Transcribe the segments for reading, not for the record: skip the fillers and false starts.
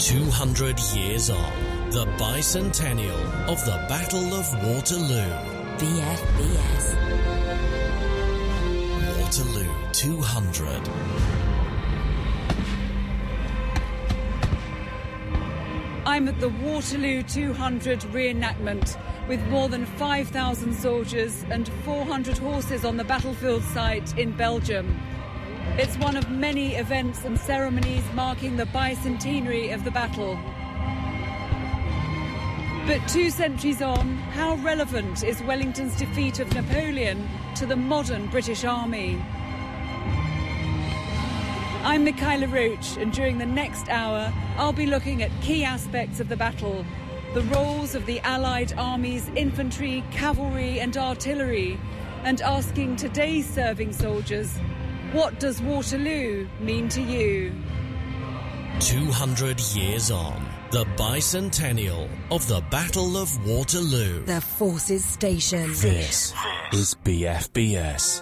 200 years on, the bicentennial of the Battle of Waterloo. BFBS. Waterloo 200. I'm at the Waterloo 200 reenactment with more than 5,000 soldiers and 400 horses on the battlefield site in Belgium. It's one of many events and ceremonies marking the bicentenary of the battle. But 2 centuries on, how relevant is Wellington's defeat of Napoleon to the modern British Army? I'm Michaela Roach, and during the next hour, I'll be looking at key aspects of the battle, the roles of the Allied armies, infantry, cavalry and artillery, and asking today's serving soldiers, what does Waterloo mean to you? 200 years on, the bicentennial of the Battle of Waterloo. The Forces Station. This is BFBS.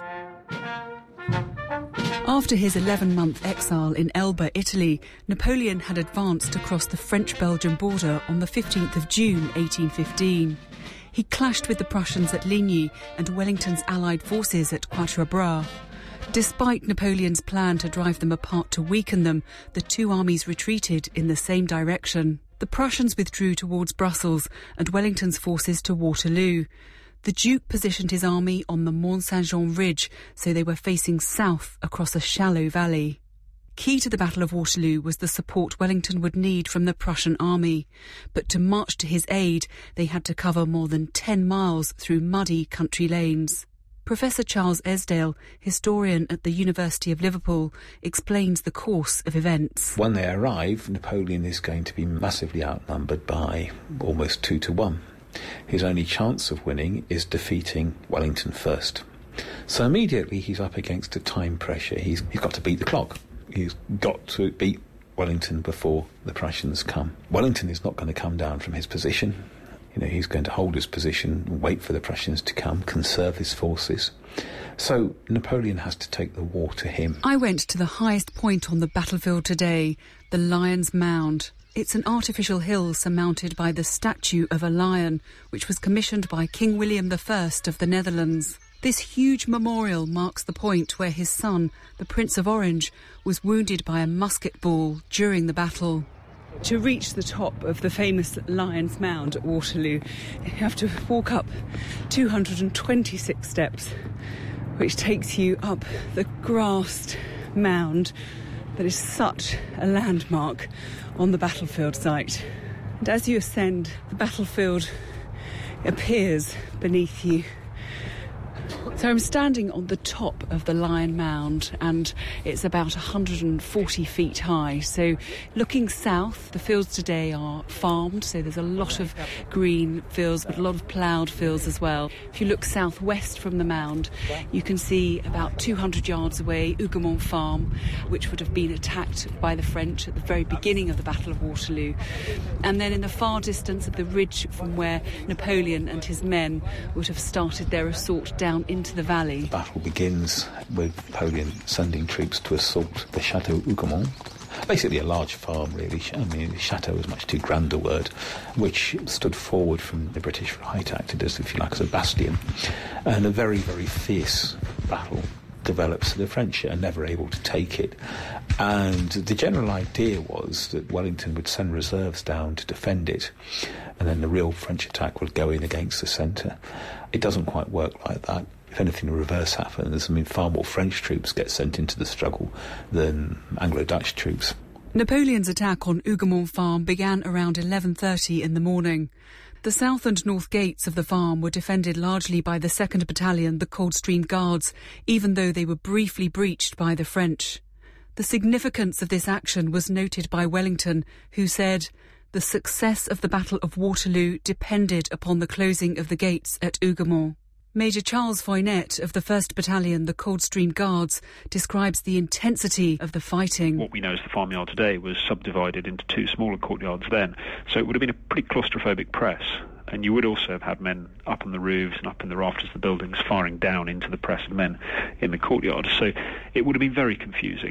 After his 11-month exile in Elba, Italy, Napoleon had advanced across the French-Belgian border on the 15th of June 1815. He clashed with the Prussians at Ligny and Wellington's Allied forces at Quatre Bras. Despite Napoleon's plan to drive them apart to weaken them, the two armies retreated in the same direction. The Prussians withdrew towards Brussels and Wellington's forces to Waterloo. The Duke positioned his army on the Mont Saint-Jean ridge, so they were facing south across a shallow valley. Key to the Battle of Waterloo was the support Wellington would need from the Prussian army. But to march to his aid, they had to cover more than 10 miles through muddy country lanes. Professor Charles Esdale, historian at the University of Liverpool, explains the course of events. When they arrive, Napoleon is going to be massively outnumbered by almost 2 to 1. His only chance of winning is defeating Wellington first. So immediately he's up against a time pressure. He's got to beat the clock. He's got to beat Wellington before the Prussians come. Wellington is not going to come down from his position. He's going to hold his position, wait for the Prussians to come, conserve his forces. So Napoleon has to take the war to him. I went to the highest point on the battlefield today, the Lion's Mound. It's an artificial hill surmounted by the statue of a lion, which was commissioned by King William I of the Netherlands. This huge memorial marks the point where his son, the Prince of Orange, was wounded by a musket ball during the battle. To reach the top of the famous Lion's Mound at Waterloo, you have to walk up 226 steps, which takes you up the grassed mound that is such a landmark on the battlefield site. And as you ascend, the battlefield appears beneath you. So I'm standing on the top of the Lion Mound, and it's about 140 feet high. So looking south, the fields today are farmed, so there's a lot of green fields, but a lot of ploughed fields as well. If you look southwest from the mound, you can see about 200 yards away Hougoumont Farm, which would have been attacked by the French at the very beginning of the Battle of Waterloo. And then in the far distance of the ridge from where Napoleon and his men would have started their assault down into the valley. The battle begins with Napoleon sending troops to assault the Chateau Hougoumont. Basically a large farm, really. Chateau is much too grand a word, which stood forward from the British right, acted as, if you like, as a bastion. And a very, very fierce battle develops. The French are never able to take it. And the general idea was that Wellington would send reserves down to defend it, and then the real French attack would go in against the centre. It doesn't quite work like that. If anything, the reverse happens. Far more French troops get sent into the struggle than Anglo-Dutch troops. Napoleon's attack on Hougoumont Farm began around 11:30 in the morning. The south and north gates of the farm were defended largely by the 2nd Battalion, the Coldstream Guards, even though they were briefly breached by the French. The significance of this action was noted by Wellington, who said, "The success of the Battle of Waterloo depended upon the closing of the gates at Hougoumont." Major Charles Foynet of the 1st Battalion, the Coldstream Guards, describes the intensity of the fighting. What we know as the farmyard today was subdivided into 2 smaller courtyards then, so it would have been a pretty claustrophobic press. And you would also have had men up on the roofs and up in the rafters of the buildings firing down into the press of men in the courtyard. So it would have been very confusing.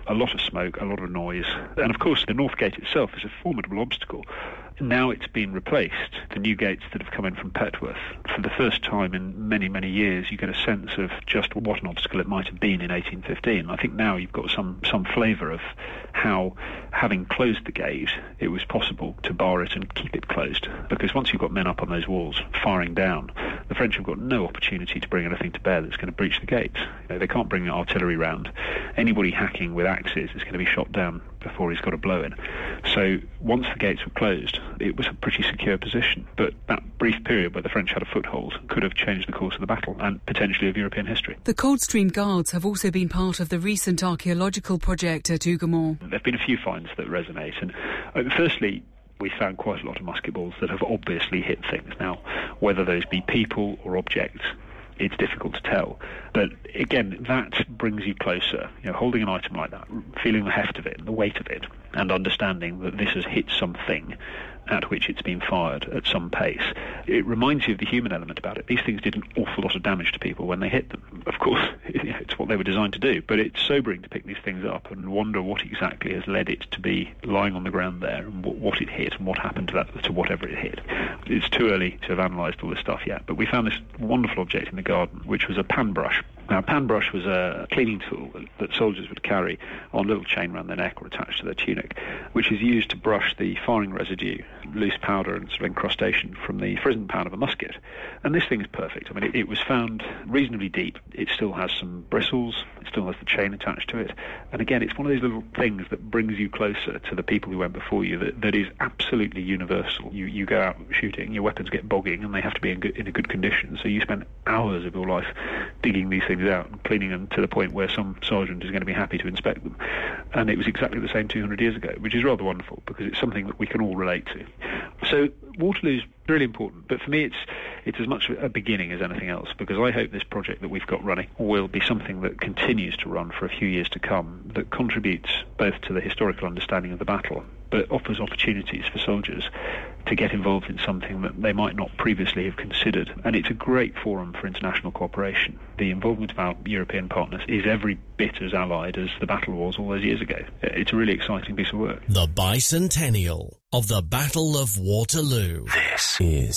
a lot of smoke, a lot of noise. And of course, the North Gate itself is a formidable obstacle. Now it's been replaced. The new gates that have come in from Petworth, for the first time in many, many years, you get a sense of just what an obstacle it might have been in 1815. I think now you've got some flavour of how, having closed the gate, it was possible to bar it and keep it closed. Because once you've got men up on those walls firing down, the French have got no opportunity to bring anything to bear that's going to breach the gates. They can't bring artillery round. Anybody hacking with axes is going to be shot down before he's got a blow in. So once the gates were closed, it was a pretty secure position. But that brief period where the French had a foothold could have changed the course of the battle and potentially of European history. The Coldstream Guards have also been part of the recent archaeological project at Hougoumont. There have been a few finds that resonate. And firstly, we found quite a lot of musket balls that have obviously hit things. Now, whether those be people or objects, it's difficult to tell. But again, that brings you closer. Holding an item like that, feeling the heft of it, the weight of it, and understanding that this has hit something at which it's been fired at some pace. It reminds you of the human element about it. These things did an awful lot of damage to people when they hit them. Of course, it's what they were designed to do, but it's sobering to pick these things up and wonder what exactly has led it to be lying on the ground there, and what it hit and what happened to whatever it hit. It's too early to have analysed all this stuff yet, but we found this wonderful object in the garden, which was a pan brush. Now, a pan brush was a cleaning tool that soldiers would carry on a little chain around their neck or attached to their tunic, which is used to brush the firing residue, loose powder and sort of incrustation from the frizzen pan of a musket. And this thing is perfect. I mean, it was found reasonably deep. It still has some bristles. It still has the chain attached to it. And again, it's one of those little things that brings you closer to the people who went before you that is absolutely universal. You go out shooting, your weapons get bogging, and they have to be in a good condition. So you spend hours of your life digging these things out and cleaning them to the point where some sergeant is going to be happy to inspect them. And it was exactly the same 200 years ago, which is rather wonderful because it's something that we can all relate to. So Waterloo's really important, but for me it's as much a beginning as anything else, because I hope this project that we've got running will be something that continues to run for a few years to come, that contributes both to the historical understanding of the battle, but offers opportunities for soldiers to get involved in something that they might not previously have considered. And it's a great forum for international cooperation. The involvement of our European partners is every bit as allied as the battle was all those years ago. It's a really exciting piece of work. The bicentennial of the Battle of Waterloo. This is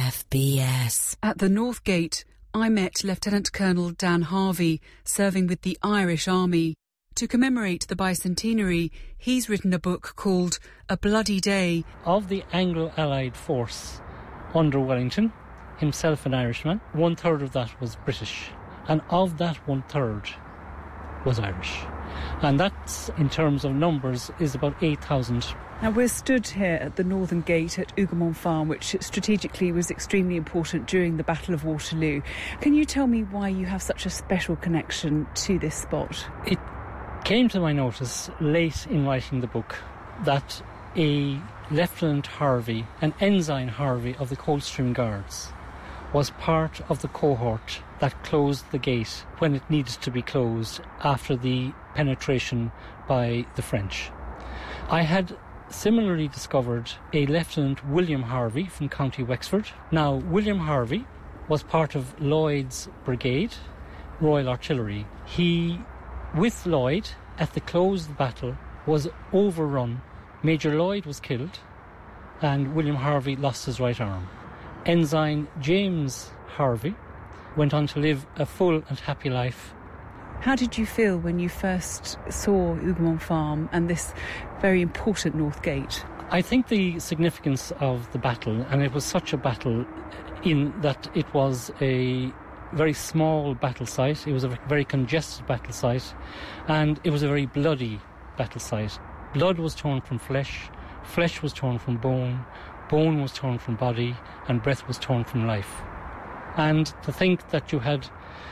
BFBS. At the North Gate, I met Lieutenant Colonel Dan Harvey, serving with the Irish Army. To commemorate the bicentenary, he's written a book called A Bloody Day. Of the Anglo-Allied force under Wellington, himself an Irishman, 1/3 of that was British. And of that 1/3 was Irish. And that, in terms of numbers, is about 8,000. Now, we're stood here at the Northern Gate at Hougoumont Farm, which strategically was extremely important during the Battle of Waterloo. Can you tell me why you have such a special connection to this spot? It came to my notice late in writing the book that a Lieutenant Harvey, an Ensign Harvey of the Coldstream Guards, was part of the cohort that closed the gate when it needed to be closed after the penetration by the French. I had similarly discovered a Lieutenant William Harvey from County Wexford. Now, William Harvey was part of Lloyd's brigade, Royal Artillery. He, with Lloyd, at the close of the battle, was overrun. Major Lloyd was killed, and William Harvey lost his right arm. Ensign James Harvey went on to live a full and happy life. How did you feel when you first saw Hougoumont Farm and this very important North Gate? I think the significance of the battle, and it was such a battle in that it was a very small battle site, it was a very congested battle site, and it was a very bloody battle site. Blood was torn from flesh, flesh was torn from bone, bone was torn from body, and breath was torn from life. And to think that you had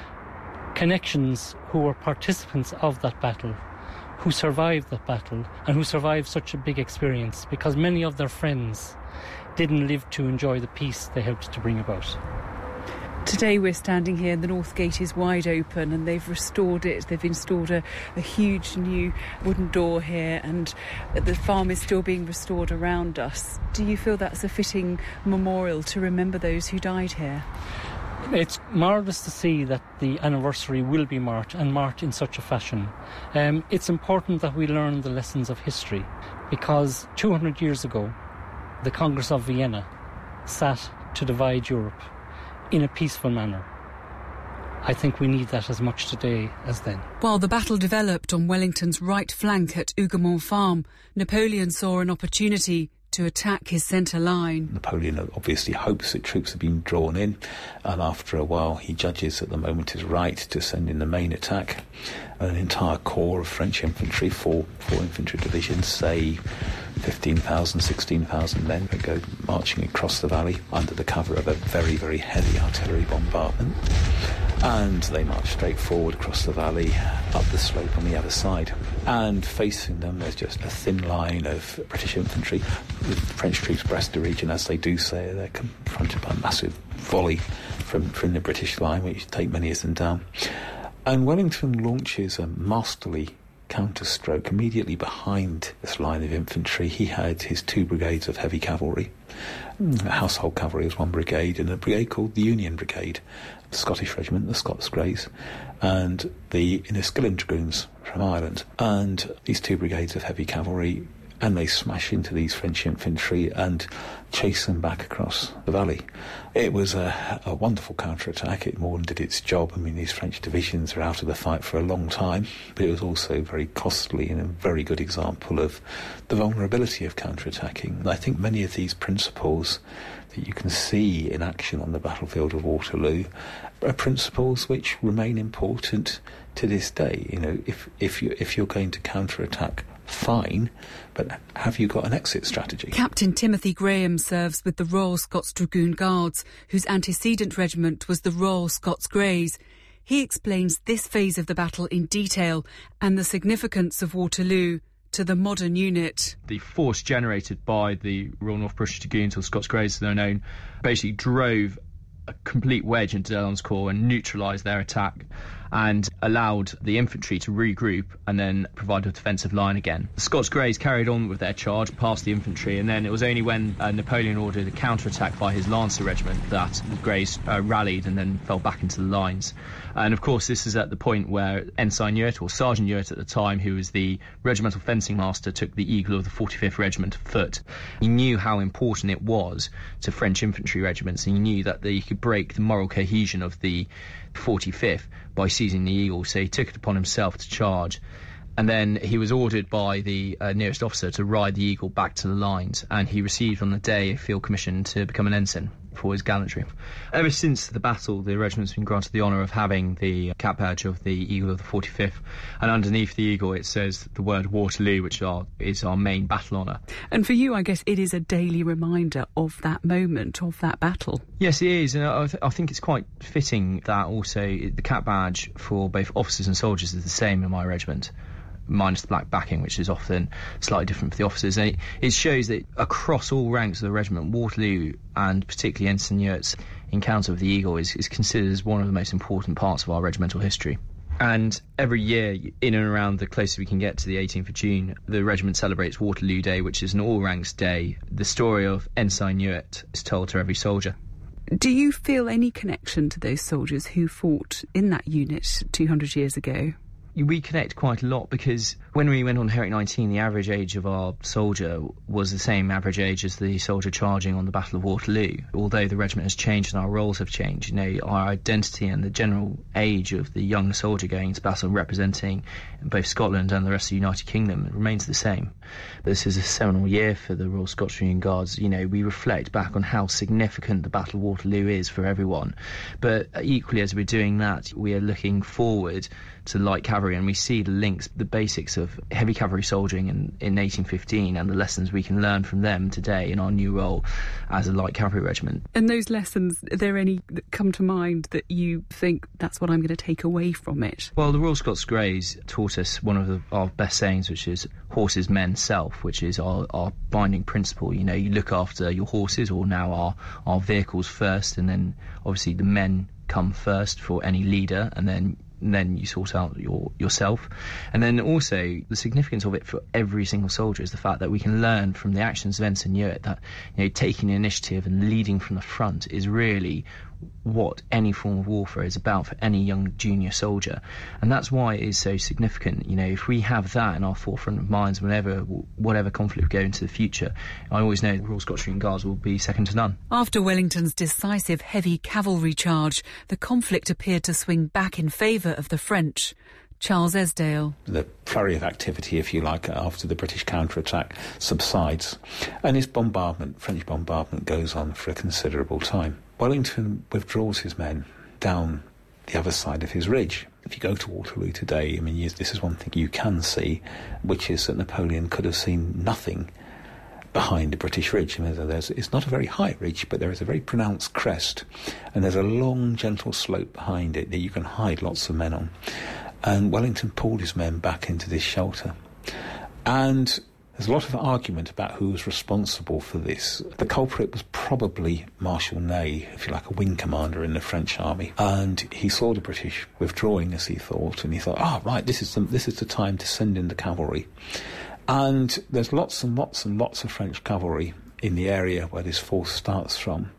connections who were participants of that battle, who survived that battle, and who survived such a big experience, because many of their friends didn't live to enjoy the peace they helped to bring about. Today we're standing here and the North Gate is wide open and they've restored it. They've installed a huge new wooden door here, and the farm is still being restored around us. Do you feel that's a fitting memorial to remember those who died here? It's marvellous to see that the anniversary will be marked, and marked in such a fashion. It's important that we learn the lessons of history, because 200 years ago, the Congress of Vienna sat to divide Europe in a peaceful manner. I think we need that as much today as then. While the battle developed on Wellington's right flank at Hougoumont Farm, Napoleon saw an opportunity to attack his centre line. Napoleon obviously hopes that troops have been drawn in, and after a while he judges that the moment is right to send in the main attack. An entire corps of French infantry, four infantry divisions, say 15,000, 16,000 men, that go marching across the valley under the cover of a very, very heavy artillery bombardment. And they march straight forward across the valley, up the slope on the other side. And facing them, there's just a thin line of British infantry. The French troops breast the region, as they do say. They're confronted by a massive volley from the British line, which take many of them down. And Wellington launches a masterly counterstroke immediately behind this line of infantry. He had his 2 brigades of heavy cavalry. Household cavalry was 1 brigade, and a brigade called the Union Brigade, the Scottish regiment, the Scots Greys, and the Enniskillen Dragoons from Ireland. And these 2 brigades of heavy cavalry, and they smash into these French infantry and chase them back across the valley. It was a wonderful counterattack. It more than did its job. I mean, these French divisions were out of the fight for a long time, but it was also very costly and a very good example of the vulnerability of counterattacking. And I think many of these principles that you can see in action on the battlefield of Waterloo are principles which remain important to this day. You know, if you're going to counterattack, fine, but have you got an exit strategy? Captain Timothy Graham serves with the Royal Scots Dragoon Guards, whose antecedent regiment was the Royal Scots Greys. He explains this phase of the battle in detail and the significance of Waterloo to the modern unit. The force generated by the Royal North British Dragoons, or Scots Greys as they're known, basically drove a complete wedge into Dillon's Corps and neutralised their attack, and allowed the infantry to regroup and then provide a defensive line again. The Scots Greys carried on with their charge past the infantry, and then it was only when Napoleon ordered a counter-attack by his Lancer regiment that the Greys rallied and then fell back into the lines. And of course this is at the point where Ensign Ewart, or Sergeant Ewart at the time, who was the regimental fencing master, took the eagle of the 45th Regiment afoot. He knew how important it was to French infantry regiments, and he knew that he could break the moral cohesion of the 45th by seizing the eagle, so he took it upon himself to charge. And then he was ordered by the nearest officer to ride the eagle back to the lines, and he received on the day a field commission to become an ensign for his gallantry. Ever since the battle, the regiment's been granted the honour of having the cap badge of the eagle of the 45th, and underneath the eagle it says the word Waterloo, which is our main battle honour. And for you, I guess it is a daily reminder of that moment, of that battle. Yes, it is, and I think it's quite fitting that also the cap badge for both officers and soldiers is the same in my regiment, minus the black backing, which is often slightly different for the officers. And it shows that across all ranks of the regiment, Waterloo, and particularly Ensign Ewart's encounter with the eagle, is considered as one of the most important parts of our regimental history. And every year, in and around the closer we can get to the 18th of June, the regiment celebrates Waterloo Day, which is an all-ranks day. The story of Ensign Ewart is told to every soldier. Do you feel any connection to those soldiers who fought in that unit 200 years ago? We connect quite a lot, because when we went on Herrick 19, the average age of our soldier was the same average age as the soldier charging on the Battle of Waterloo. Although the regiment has changed and our roles have changed, you know, our identity and the general age of the young soldier going into battle and representing both Scotland and the rest of the United Kingdom remains the same. This is a seminal year for the Royal Scots Dragoon Guards. You know, we reflect back on how significant the Battle of Waterloo is for everyone. But equally, as we're doing that, we are looking forward to light cavalry, and we see the links, the basics of heavy cavalry soldiering in 1815 and the lessons we can learn from them today in our new role as a light cavalry regiment. And those lessons, are there any that come to mind that you think that's what I'm going to take away from it? Well, the Royal Scots Greys taught us one of our best sayings, which is horses, men, self, which is our binding principle. You know, you look after your horses, or now our vehicles first, and then obviously the men come first for any leader, and then you sort out yourself. And then also the significance of it for every single soldier is the fact that we can learn from the actions of Ensign Ewart that, you know, taking the initiative and leading from the front is really what any form of warfare is about for any young junior soldier. And that's why it is so significant. You know, if we have that in our forefront of minds whatever conflict we go into the future, I always know the Royal Scottish Marine Guards will be second to none. After Wellington's decisive heavy cavalry charge, the conflict appeared to swing back in favour of the French. Charles Esdale. The flurry of activity, if you like, after the British counterattack subsides, and his French bombardment, goes on for a considerable time. Wellington withdraws his men down the other side of his ridge. If you go to Waterloo today, I mean, this is one thing you can see, which is that Napoleon could have seen nothing behind the British ridge. I mean, it's not a very high ridge, but there is a very pronounced crest, and there's a long, gentle slope behind it that you can hide lots of men on. And Wellington pulled his men back into this shelter. And there's a lot of argument about who was responsible for this. The culprit was probably Marshal Ney, if you like, a wing commander in the French army. And he saw the British withdrawing, as he thought, and he thought, right, this is the time to send in the cavalry. And there's lots and lots and lots of French cavalry in the area where this force starts from.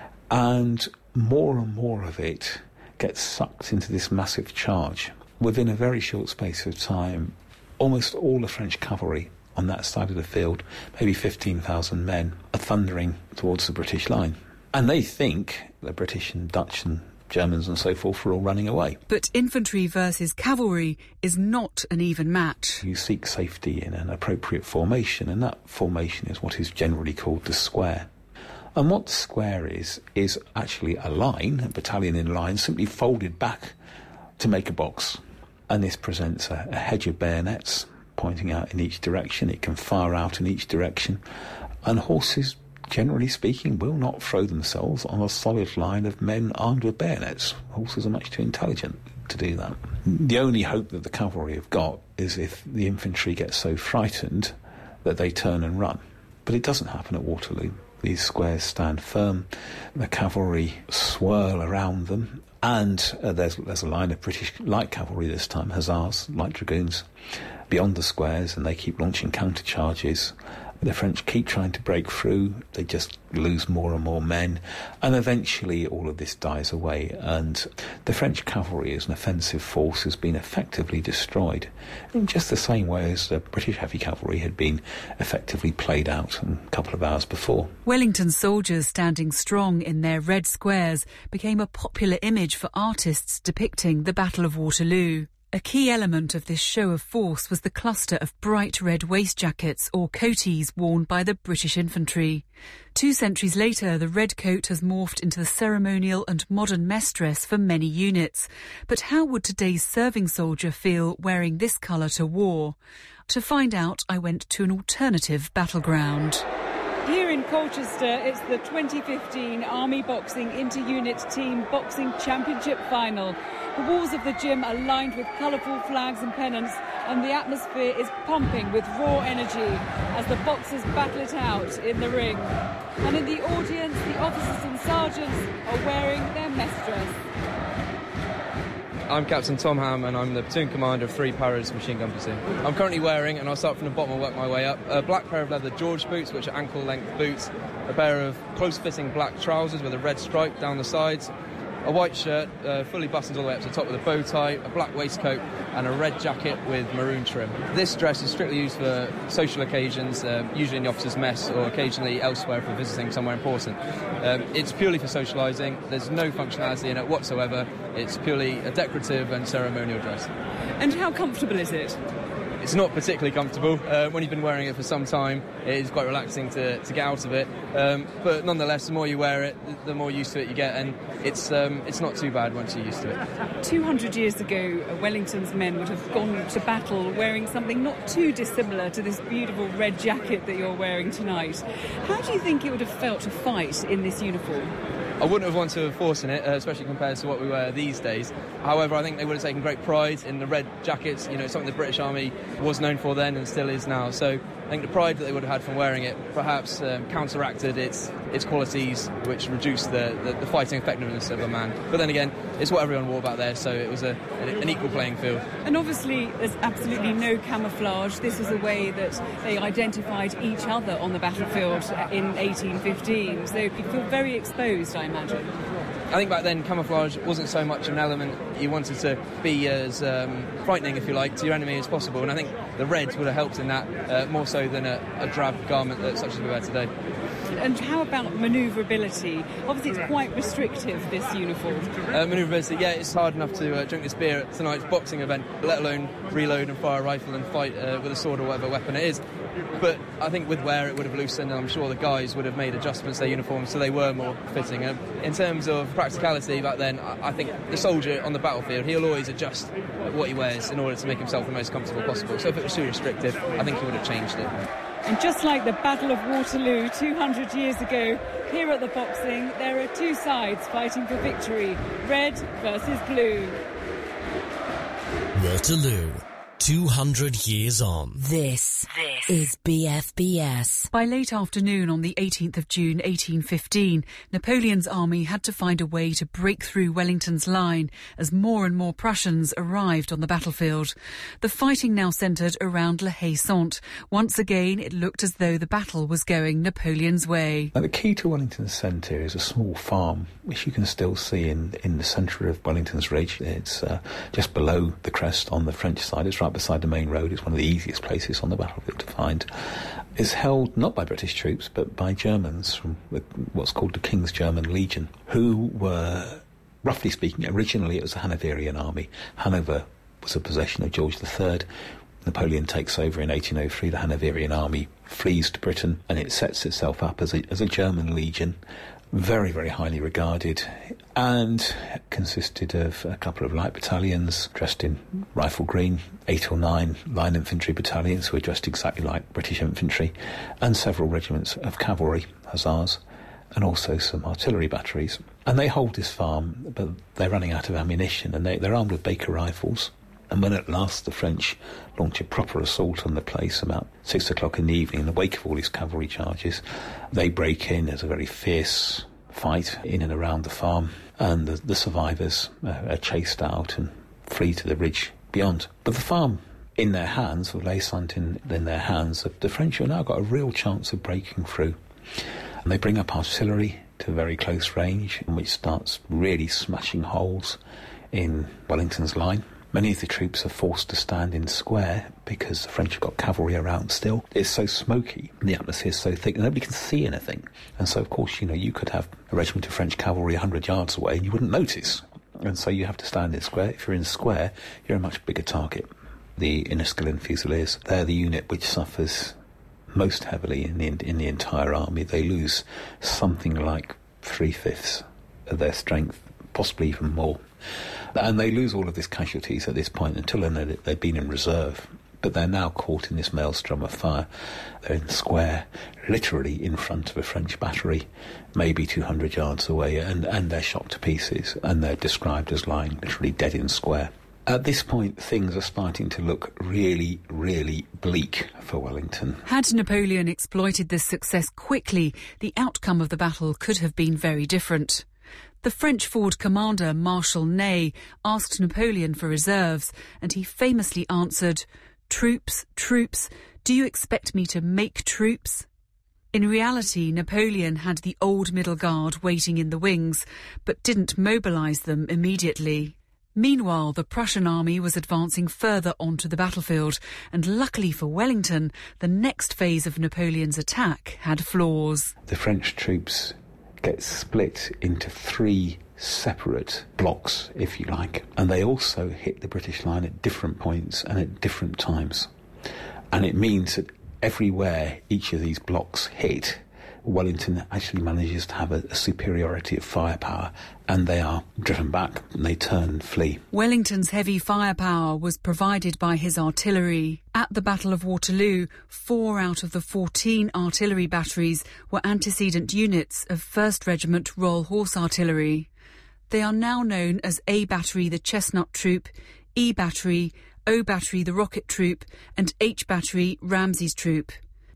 And more of it gets sucked into this massive charge. Within a very short space of time, almost all the French cavalry on that side of the field, maybe 15,000 men, are thundering towards the British line. And they think the British and Dutch and Germans and so forth are all running away. But infantry versus cavalry is not an even match. You seek safety in an appropriate formation, and that formation is what is generally called the square. And what the square is actually a line, a battalion in line, simply folded back to make a box. And this presents a hedge of bayonets pointing out in each direction. It can fire out in each direction. And horses, generally speaking, will not throw themselves on a solid line of men armed with bayonets. Horses are much too intelligent to do that. The only hope that the cavalry have got is if the infantry get so frightened that they turn and run. But it doesn't happen at Waterloo. These squares stand firm. The cavalry swirl around them. And there's a line of British light cavalry this time, hussars, light dragoons, beyond the squares, and they keep launching counter-charges. The French keep trying to break through. They just lose more and more men. And eventually all of this dies away. And the French cavalry as an offensive force has been effectively destroyed in just the same way as the British heavy cavalry had been effectively played out a couple of hours before. Wellington's soldiers standing strong in their red squares became a popular image for artists depicting the Battle of Waterloo. A key element of this show of force was the cluster of bright red waistjackets or coatees worn by the British infantry. 2 centuries later, the red coat has morphed into the ceremonial and modern mess dress for many units. But how would today's serving soldier feel wearing this colour to war? To find out, I went to an alternative battleground. Here in Colchester, it's the 2015 Army Boxing Inter-Unit Team Boxing Championship Final. The walls of the gym are lined with colourful flags and pennants, and the atmosphere is pumping with raw energy as the boxers battle it out in the ring. And in the audience, the officers and sergeants are wearing their mess dress. I'm Captain Tom Ham and I'm the platoon commander of 3 Paras Machine Gun Platoon. I'm currently wearing, and I'll start from the bottom and work my way up, a black pair of leather George boots, which are ankle-length boots, a pair of close-fitting black trousers with a red stripe down the sides, a white shirt, fully buttoned all the way up to the top with a bow tie, a black waistcoat and a red jacket with maroon trim. This dress is strictly used for social occasions, usually in the officers' mess or occasionally elsewhere if we're visiting somewhere important. It's purely for socialising. There's no functionality in it whatsoever. It's purely a decorative and ceremonial dress. And how comfortable is it? It's not particularly comfortable. When you've been wearing it for some time, it is quite relaxing to get out of it. But nonetheless, the more you wear it, the more used to it you get, and it's not too bad once you're used to it. 200 years ago, Wellington's men would have gone to battle wearing something not too dissimilar to this beautiful red jacket that you're wearing tonight. How do you think it would have felt to fight in this uniform? I wouldn't have wanted to have fought in it, especially compared to what we wear these days. However, I think they would have taken great pride in the red jackets. You know, something the British Army was known for then and still is now. So I think the pride that they would have had from wearing it perhaps counteracted its qualities, which reduced the fighting effectiveness of a man. But then again, it's what everyone wore back there, so it was an equal playing field. And obviously, there's absolutely no camouflage. This was a way that they identified each other on the battlefield in 1815. So you feel very exposed, I imagine. I think back then camouflage wasn't so much an element. You wanted to be as frightening, if you like, to your enemy as possible, and I think the red would have helped in that more so than a drab garment such as we wear today. And how about manoeuvrability? Obviously it's quite restrictive, this uniform. Manoeuvrability, yeah, it's hard enough to drink this beer at tonight's boxing event, let alone reload and fire a rifle and fight with a sword or whatever weapon it is. But I think with wear it would have loosened, and I'm sure the guys would have made adjustments to their uniforms so they were more fitting. In terms of practicality back then, I think the soldier on the battlefield, he'll always adjust what he wears in order to make himself the most comfortable possible. So if it was too restrictive, I think he would have changed it. And just like the Battle of Waterloo 200 years ago, here at the boxing, there are two sides fighting for victory, red versus blue. Waterloo, 200 years on. This is BFBS. By late afternoon on the 18th of June 1815, Napoleon's army had to find a way to break through Wellington's line as more and more Prussians arrived on the battlefield. The fighting now centred around La Haye-Sainte. Once again, it looked as though the battle was going Napoleon's way. Now, the key to Wellington's centre is a small farm, which you can still see in the centre of Wellington's Ridge. It's just below the crest on the French side. It's right beside the main road. It's one of the easiest places on the battlefield to find. It's held not by British troops but by Germans from what's called the King's German Legion, who were, roughly speaking, originally it was a Hanoverian army. Hanover was a possession of George III. Napoleon takes over in 1803. The Hanoverian army flees to Britain and it sets itself up as a German legion, very, very highly regarded, and consisted of a couple of light battalions dressed in rifle green, 8 or 9 line infantry battalions who were dressed exactly like British infantry, and several regiments of cavalry, hussars, and also some artillery batteries. And they hold this farm, but they're running out of ammunition, and they're armed with Baker rifles. And when at last the French launch a proper assault on the place about 6 o'clock in the evening, in the wake of all these cavalry charges, they break in. There's a very fierce fight in and around the farm, and the survivors are chased out and flee to the ridge beyond. But the farm in their hands, with La Haye-Sainte in their hands, the French have now got a real chance of breaking through. And they bring up artillery to very close range, which starts really smashing holes in Wellington's line. Many of the troops are forced to stand in square because the French have got cavalry around still. It's so smoky, and the atmosphere is so thick that nobody can see anything. And so, of course, you could have a regiment of French cavalry 100 yards away and you wouldn't notice. And so you have to stand in square. If you're in square, you're a much bigger target. The Inniskillen Fusiliers, they're the unit which suffers most heavily in the entire army. They lose something like 3/5 of their strength, possibly even more. And they lose all of these casualties at this point. Until then, they've been in reserve. But they're now caught in this maelstrom of fire. They're in the square, literally in front of a French battery, maybe 200 yards away, and they're shot to pieces. And they're described as lying literally dead in square. At this point, things are starting to look really, really bleak for Wellington. Had Napoleon exploited this success quickly, the outcome of the battle could have been very different. The French forward commander, Marshal Ney, asked Napoleon for reserves, and he famously answered, "Troops, troops, do you expect me to make troops?" In reality, Napoleon had the old middle guard waiting in the wings, but didn't mobilise them immediately. Meanwhile, the Prussian army was advancing further onto the battlefield, and luckily for Wellington, the next phase of Napoleon's attack had flaws. The French troops get split into 3 separate blocks, if you like, and they also hit the British line at different points and at different times. And it means that everywhere each of these blocks hit, Wellington actually manages to have a superiority of firepower, and they are driven back and they turn and flee. Wellington's heavy firepower was provided by his artillery. At the Battle of Waterloo, 4 out of the 14 artillery batteries were antecedent units of 1st Regiment Royal Horse Artillery. They are now known as A Battery, the Chestnut Troop, E Battery, O Battery, the Rocket Troop, and H Battery, Ramsay's Troop.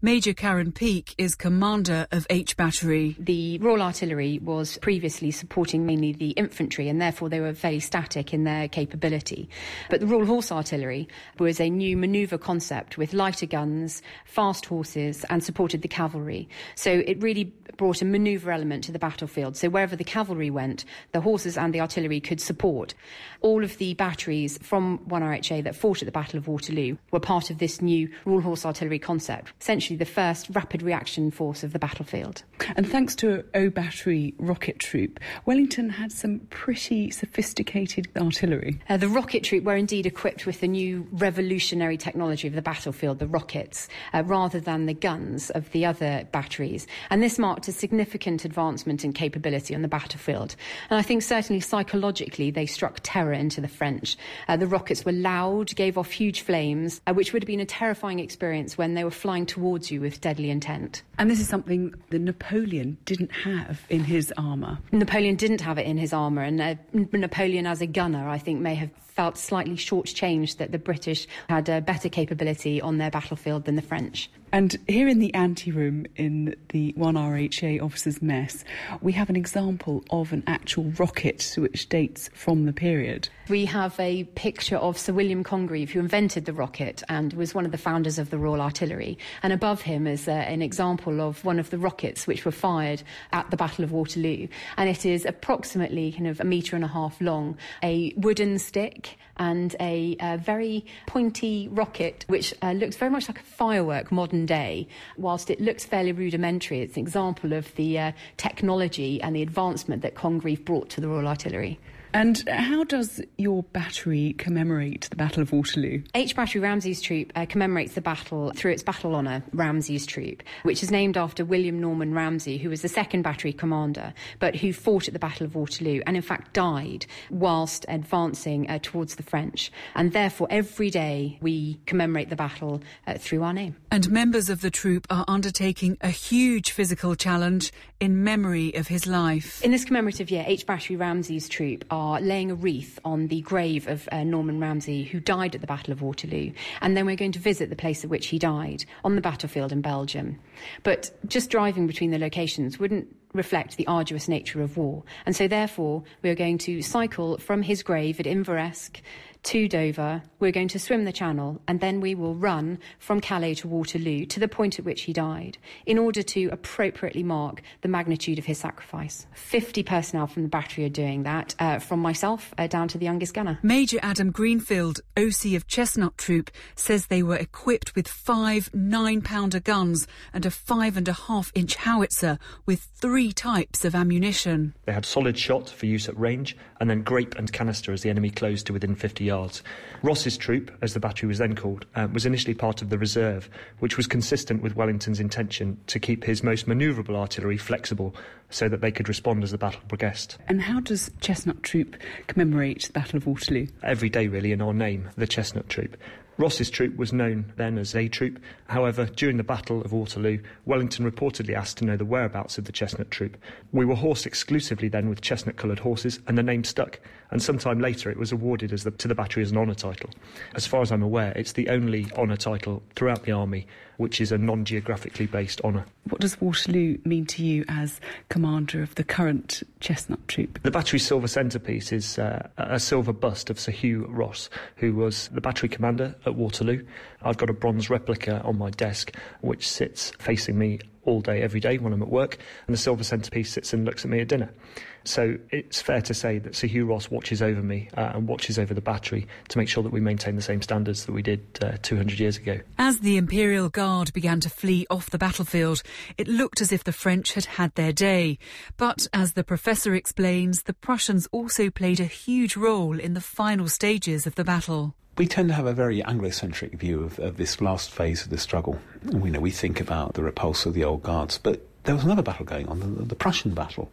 Major Karen Peake is commander of H Battery. The Royal Artillery was previously supporting mainly the infantry, and therefore they were fairly static in their capability. But the Royal Horse Artillery was a new manoeuvre concept with lighter guns, fast horses, and supported the cavalry. So it really brought a manoeuvre element to the battlefield. So wherever the cavalry went, the horses and the artillery could support. All of the batteries from 1RHA that fought at the Battle of Waterloo were part of this new Royal Horse Artillery concept, essentially the first rapid reaction force of the battlefield. And thanks to O Battery Rocket Troop, Wellington had some pretty sophisticated artillery. The Rocket Troop were indeed equipped with the new revolutionary technology of the battlefield, the rockets, rather than the guns of the other batteries. And this marked a significant advancement in capability on the battlefield. And I think certainly psychologically they struck terror into the French. The rockets were loud, gave off huge flames, which would have been a terrifying experience when they were flying towards you with deadly intent. And this is something that Napoleon didn't have in his armour. Napoleon didn't have it in his armour, and Napoleon as a gunner, I think, may have felt slightly shortchanged that the British had a better capability on their battlefield than the French. And here in the anteroom in the 1RHA officers' mess, we have an example of an actual rocket which dates from the period. We have a picture of Sir William Congreve, who invented the rocket and was one of the founders of the Royal Artillery. And above him is an example of one of the rockets which were fired at the Battle of Waterloo. And it is approximately kind of 1.5 meters long, a wooden stick and a very pointy rocket which looks very much like a firework modern day. Whilst it looks fairly rudimentary, it's an example of the technology and the advancement that Congreve brought to the Royal Artillery. And how does your battery commemorate the Battle of Waterloo? H Battery Ramsay's Troop commemorates the battle through its battle honour, Ramsay's Troop, which is named after William Norman Ramsay, who was the 2nd Battery commander, but who fought at the Battle of Waterloo and in fact died whilst advancing towards the French. And therefore every day we commemorate the battle through our name. And members of the troop are undertaking a huge physical challenge in memory of his life. In this commemorative year, H Battery Ramsay's Troop are laying a wreath on the grave of Norman Ramsay, who died at the Battle of Waterloo. And then we're going to visit the place at which he died, on the battlefield in Belgium. But just driving between the locations wouldn't reflect the arduous nature of war. And so therefore, we are going to cycle from his grave at Inveresk to Dover. We're going to swim the Channel, and then we will run from Calais to Waterloo to the point at which he died, in order to appropriately mark the magnitude of his sacrifice. 50 personnel from the battery are doing that, from myself down to the youngest gunner. Major Adam Greenfield, OC of Chestnut Troop, says they were equipped with 5 9-pounder guns and a 5.5-inch howitzer with 3 types of ammunition. They had solid shot for use at range, and then grape and canister as the enemy closed to within 50 yards. Ross's troop, as the battery was then called, was initially part of the reserve, which was consistent with Wellington's intention to keep his most manoeuvrable artillery flexible so that they could respond as the battle progressed. And how does Chestnut Troop commemorate the Battle of Waterloo? Every day, really, in our name, the Chestnut Troop. Ross's troop was known then as A Troop. However, during the Battle of Waterloo, Wellington reportedly asked to know the whereabouts of the Chestnut Troop. We were horsed exclusively then with chestnut-coloured horses, and the name stuck. And sometime later it was awarded to the battery as an honour title. As far as I'm aware, it's the only honour title throughout the Army which is a non-geographically based honour. What does Waterloo mean to you as commander of the current Chestnut Troop? The battery's silver centrepiece is a silver bust of Sir Hugh Ross, who was the battery commander at Waterloo. I've got a bronze replica on my desk which sits facing me all day, every day when I'm at work, and the silver centrepiece sits and looks at me at dinner. So it's fair to say that Sir Hugh Ross watches over me and watches over the battery to make sure that we maintain the same standards that we did 200 years ago. As the Imperial Guard began to flee off the battlefield, it looked as if the French had had their day. But as the professor explains, the Prussians also played a huge role in the final stages of the battle. We tend to have a very Anglo-centric view of this last phase of the struggle. We think about the repulse of the old guards, but there was another battle going on, the Prussian battle.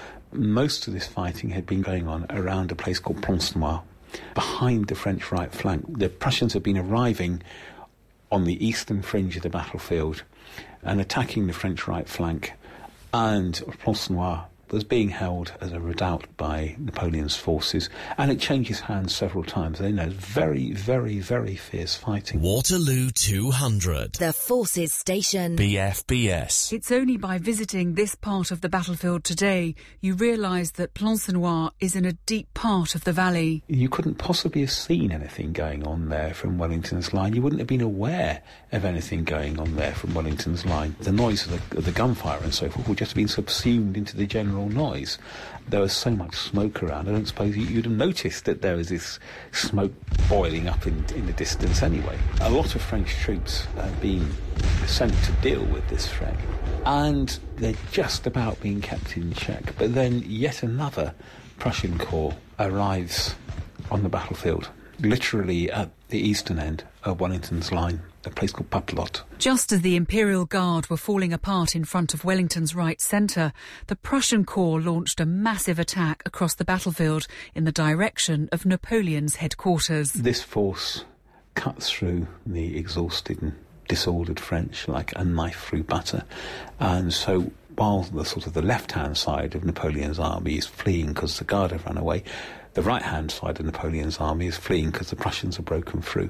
Most of this fighting had been going on around a place called Plancenoit, behind the French right flank. The Prussians had been arriving on the eastern fringe of the battlefield and attacking the French right flank, and Plancenoit was being held as a redoubt by Napoleon's forces, and it changes hands several times. They know very, very, very fierce fighting. Waterloo 200. The Forces Station. BFBS. It's only by visiting this part of the battlefield today you realise that Plancenoit is in a deep part of the valley. You couldn't possibly have seen anything going on there from Wellington's line. You wouldn't have been aware of anything going on there from Wellington's line. The noise of the gunfire and so forth would just have been subsumed into the general noise. There was so much smoke around, I don't suppose you'd have noticed that there was this smoke boiling up in the distance anyway. A lot of French troops have been sent to deal with this threat, and they're just about being kept in check. But then yet another Prussian corps arrives on the battlefield, literally at the eastern end of Wellington's line, a place called Papelotte. Just as the Imperial Guard were falling apart in front of Wellington's right centre, the Prussian corps launched a massive attack across the battlefield in the direction of Napoleon's headquarters. This force cuts through the exhausted and disordered French like a knife through butter, and so while the left-hand side of Napoleon's army is fleeing because the Guard have run away, the right-hand side of Napoleon's army is fleeing because the Prussians are broken through.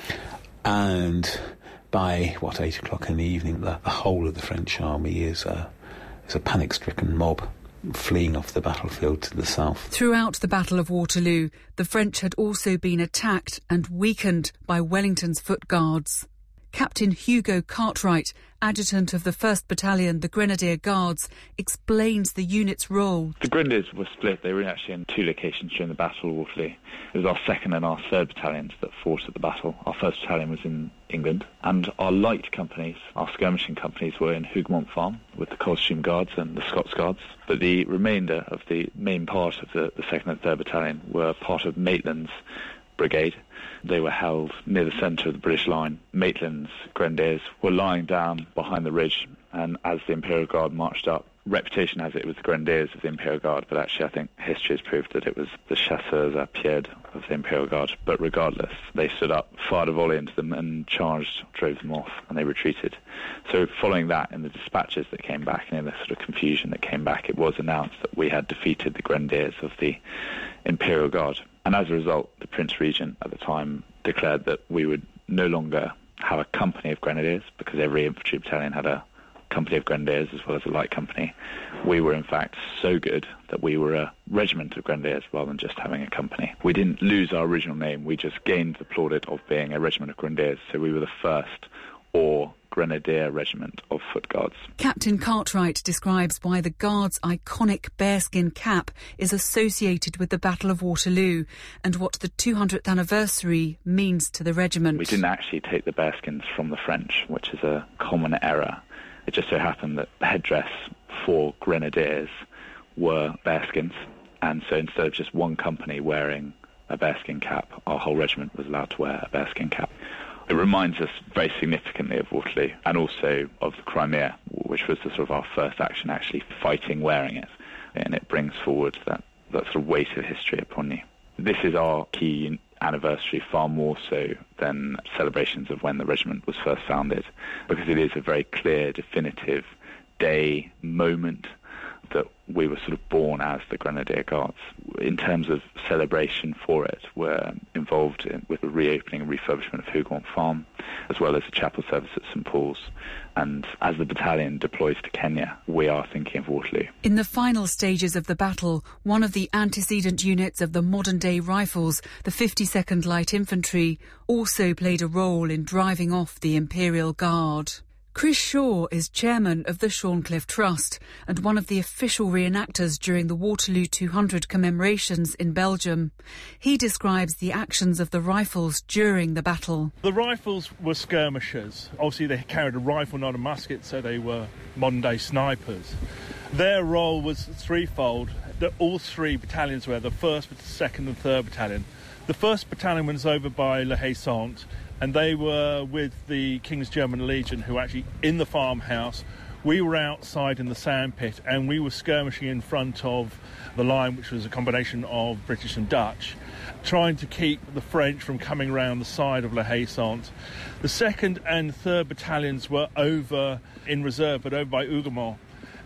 And by, 8 o'clock in the evening, the whole of the French army is a panic-stricken mob fleeing off the battlefield to the south. Throughout the Battle of Waterloo, the French had also been attacked and weakened by Wellington's foot guards. Captain Hugo Cartwright, adjutant of the 1st Battalion, the Grenadier Guards, explains the unit's role. The Grenadiers were split. They were actually in 2 locations during the Battle of Waterloo. It was our 2nd and our 3rd battalions that fought at the battle. Our 1st battalion was in England, and our light companies, our skirmishing companies, were in Hougoumont Farm with the Coldstream Guards and the Scots Guards. But the remainder of the main part of the 2nd and 3rd Battalion were part of Maitland's brigade. They were held near the centre of the British line. Maitland's Grenadiers were lying down behind the ridge, and as the Imperial Guard marched up, reputation has it was the Grenadiers of the Imperial Guard, but actually I think history has proved that it was the Chasseurs à Pied of the Imperial Guard. But regardless, they stood up, fired a volley into them and drove them off, and they retreated. So following that, in the dispatches that came back and in the sort of confusion that came back, it was announced that we had defeated the Grenadiers of the Imperial Guard. And as a result, the Prince Regent at the time declared that we would no longer have a company of Grenadiers, because every infantry battalion had a company of Grenadiers as well as a light company. We were in fact so good that we were a regiment of Grenadiers rather than just having a company. We didn't lose our original name, we just gained the plaudit of being a regiment of Grenadiers, so we were the first or Grenadier Regiment of Foot Guards. Captain Cartwright describes why the Guards' iconic bearskin cap is associated with the Battle of Waterloo and what the 200th anniversary means to the regiment. We didn't actually take the bearskins from the French, which is a common error. It just so happened that the headdress for Grenadiers were bearskins, and so instead of just one company wearing a bearskin cap, our whole regiment was allowed to wear a bearskin cap. It reminds us very significantly of Waterloo and also of the Crimea, which was the sort of our first action actually fighting wearing it, and it brings forward that sort of weight of history upon you. This is our key anniversary, far more so than celebrations of when the regiment was first founded, because it is a very clear, definitive day, moment that we were sort of born as the Grenadier Guards. In terms of celebration for it, we're involved with the reopening and refurbishment of Hougoumont Farm, as well as a chapel service at St Paul's. And as the battalion deploys to Kenya, we are thinking of Waterloo. In the final stages of the battle, one of the antecedent units of the modern-day Rifles, the 52nd Light Infantry, also played a role in driving off the Imperial Guard. Chris Shaw is chairman of the Shorncliffe Trust and one of the official reenactors during the Waterloo 200 commemorations in Belgium. He describes the actions of the Rifles during the battle. The Rifles were skirmishers. Obviously they carried a rifle, not a musket, so they were modern-day snipers. Their role was threefold. All 3 battalions were, the 1st, 2nd and 3rd Battalion. The 1st Battalion was over by La Haye-Sainte, and they were with the King's German Legion, who actually in the farmhouse. We were outside in the sandpit, and we were skirmishing in front of the line, which was a combination of British and Dutch, trying to keep the French from coming round the side of La Haye-Sainte. The 2nd and 3rd Battalions were over in reserve, but over by Hougoumont.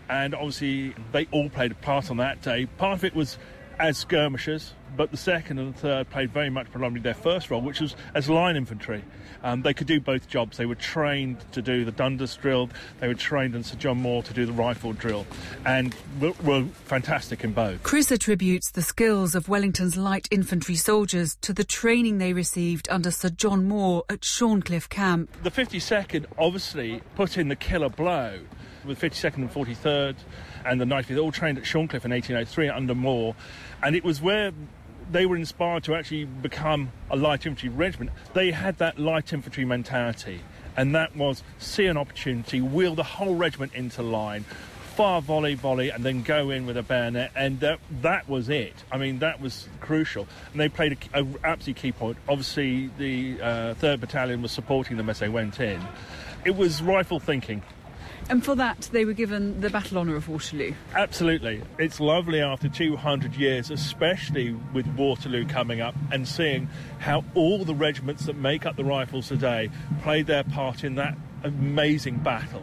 and obviously they all played a part on that day. Part of it was as skirmishers, but the second and the third played very much predominantly their first role, which was as line infantry. They could do both jobs. They were trained to do the Dundas drill, they were trained in Sir John Moore to do the rifle drill, and were fantastic in both. Chris attributes the skills of Wellington's light infantry soldiers to the training they received under Sir John Moore at Shorncliffe Camp. The 52nd obviously put in the killer blow with 52nd and 43rd and the 95th, all trained at Shorncliffe in 1803 under Moore, and it was where they were inspired to actually become a light infantry regiment. They had that light infantry mentality, and that was see an opportunity, wheel the whole regiment into line, fire volley, and then go in with a bayonet, and that was it. I mean, that was crucial. And they played an absolute key point. Obviously, the 3rd Battalion was supporting them as they went in. It was rifle thinking. And for that, they were given the Battle Honour of Waterloo. Absolutely. It's lovely after 200 years, especially with Waterloo coming up, and seeing how all the regiments that make up the Rifles today played their part in that amazing battle.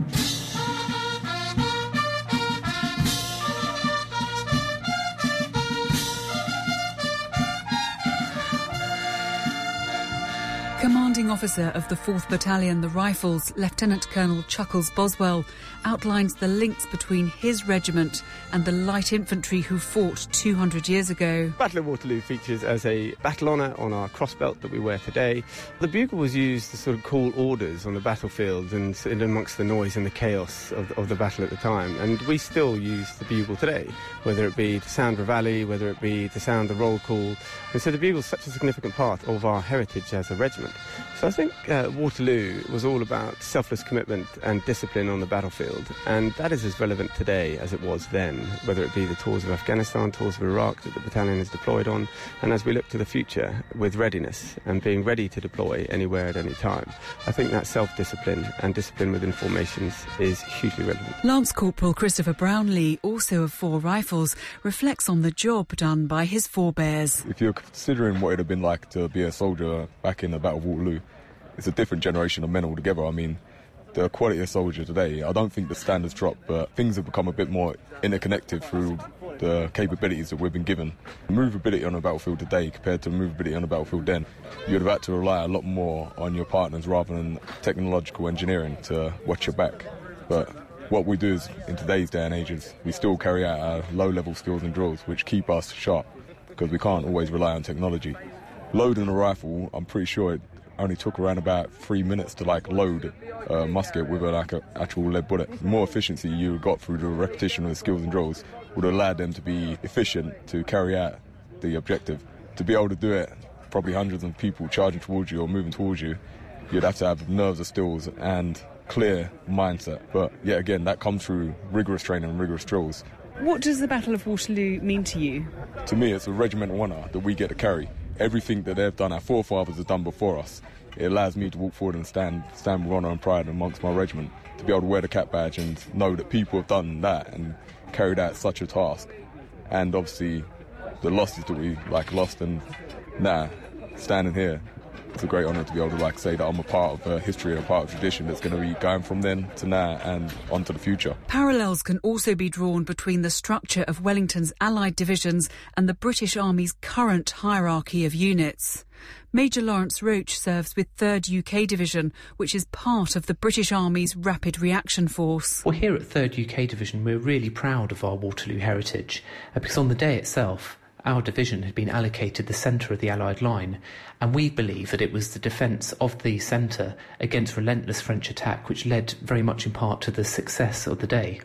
Commanding officer of the 4th Battalion, the Rifles, Lieutenant Colonel Chuckles Boswell, outlines the links between his regiment and the light infantry who fought 200 years ago. Battle of Waterloo features as a battle honour on our crossbelt that we wear today. The bugle was used to sort of call orders on the battlefield and amongst the noise and the chaos of the battle at the time. And we still use the bugle today, whether it be to sound reveille, whether it be to sound the roll call. And so the bugle is such a significant part of our heritage as a regiment. So I think Waterloo was all about selfless commitment and discipline on the battlefield, and that is as relevant today as it was then, whether it be the tours of Afghanistan, tours of Iraq that the battalion is deployed on, and as we look to the future with readiness and being ready to deploy anywhere at any time. I think that self-discipline and discipline within formations is hugely relevant. Lance Corporal Christopher Brownlee, also of 4 Rifles, reflects on the job done by his forebears. If you're considering what it would have been like to be a soldier back in the Battle of Waterloo, it's a different generation of men altogether. I mean, the quality of soldier today, I don't think the standards dropped, but things have become a bit more interconnected through the capabilities that we've been given. Movability on a battlefield today compared to movability on a battlefield then, you'd have had to rely a lot more on your partners rather than technological engineering to watch your back. But what we do is, in today's day and age, is we still carry out our low-level skills and drills which keep us sharp, because we can't always rely on technology. Loading a rifle, I'm pretty sure it only took around about 3 minutes to load a musket with an actual lead bullet. The more efficiency you got through the repetition of the skills and drills would have allowed them to be efficient to carry out the objective. To be able to do it, probably hundreds of people charging towards you or moving towards you, you'd have to have nerves of steels and clear mindset. But yet again, that comes through rigorous training and rigorous drills. What does the Battle of Waterloo mean to you? To me, it's a regimental honour that we get to carry. Everything that they've done, our forefathers have done before us, it allows me to walk forward and stand with honour and pride amongst my regiment, to be able to wear the cap badge and know that people have done that and carried out such a task. And obviously the losses that we lost, and now standing here, it's a great honour to be able to say that I'm a part of history and a part of tradition that's going to be going from then to now and on to the future. Parallels can also be drawn between the structure of Wellington's Allied divisions and the British Army's current hierarchy of units. Major Lawrence Roach serves with 3rd UK Division, which is part of the British Army's Rapid Reaction Force. Well, here at 3rd UK Division, we're really proud of our Waterloo heritage, because on the day itself, our division had been allocated the centre of the Allied line, and we believe that it was the defence of the centre against relentless French attack which led very much in part to the success of the day.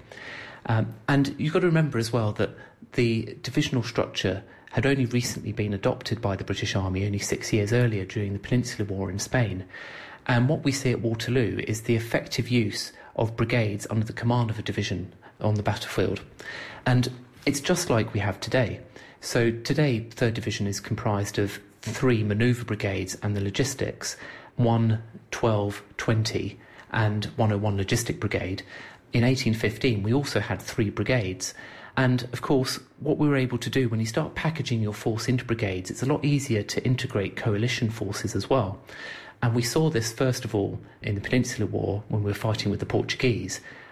And you've got to remember as well that the divisional structure had only recently been adopted by the British Army, only 6 years earlier during the Peninsular War in Spain. And what we see at Waterloo is the effective use of brigades under the command of a division on the battlefield. And it's just like we have today. So today, 3rd Division is comprised of 3 manoeuvre brigades and the logistics, 1, 12, 20 and 101 Logistic Brigade. In 1815, we also had 3 brigades. And, of course, what we were able to do when you start packaging your force into brigades, it's a lot easier to integrate coalition forces as well. And we saw this, first of all, in the Peninsular War when we were fighting with the Portuguese.